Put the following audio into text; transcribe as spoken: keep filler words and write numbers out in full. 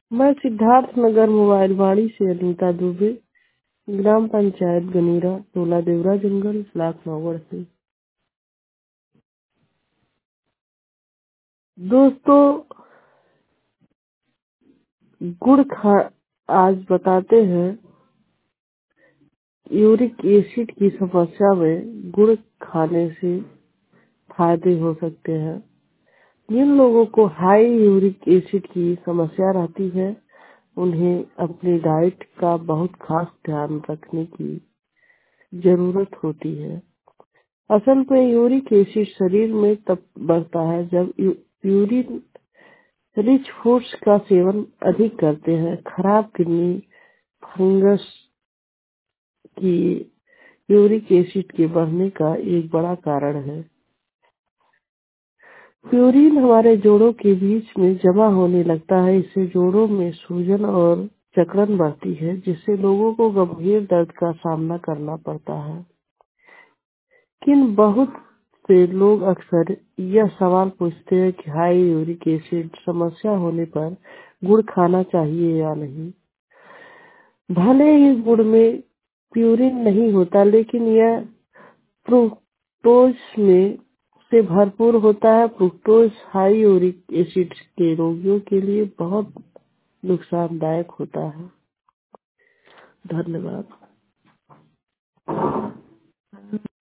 मैं सिद्धार्थ नगर मोबाइल वाणी से अनीता दुबे, ग्राम पंचायत गनीरा, टोला देवरा जंगल, ब्लॉक नौगढ़ से। दोस्तों, गुड़ खा आज बताते हैं यूरिक एसिड की समस्या में गुड़ खाने से फायदे हो सकते हैं। जिन लोगों को हाई यूरिक एसिड की समस्या रहती है उन्हें अपनी डाइट का बहुत खास ध्यान रखने की जरूरत होती है। असल में यूरिक एसिड शरीर में तब बढ़ता है जब यू, यूरिन रिच फूड्स का सेवन अधिक करते हैं। खराब किडनी फंगस की यूरिक एसिड के बढ़ने का एक बड़ा कारण है। प्यूरिन हमारे जोड़ों के बीच में जमा होने लगता है। इससे जोड़ों में सूजन और जकड़न बढ़ती है, जिससे लोगों को गंभीर दर्द का सामना करना पड़ता है। किन बहुत से लोग अक्सर यह सवाल पूछते हैं कि हाई यूरिक एसिड समस्या होने पर गुड़ खाना चाहिए या नहीं। भले ही गुड़ में प्यूरिन नहीं होता, लेकिन यह फ्रुक्टोज में से भरपूर होता है। फ्रुक्टोज हाई यूरिक एसिड के रोगियों के लिए बहुत नुकसानदायक होता है। धन्यवाद।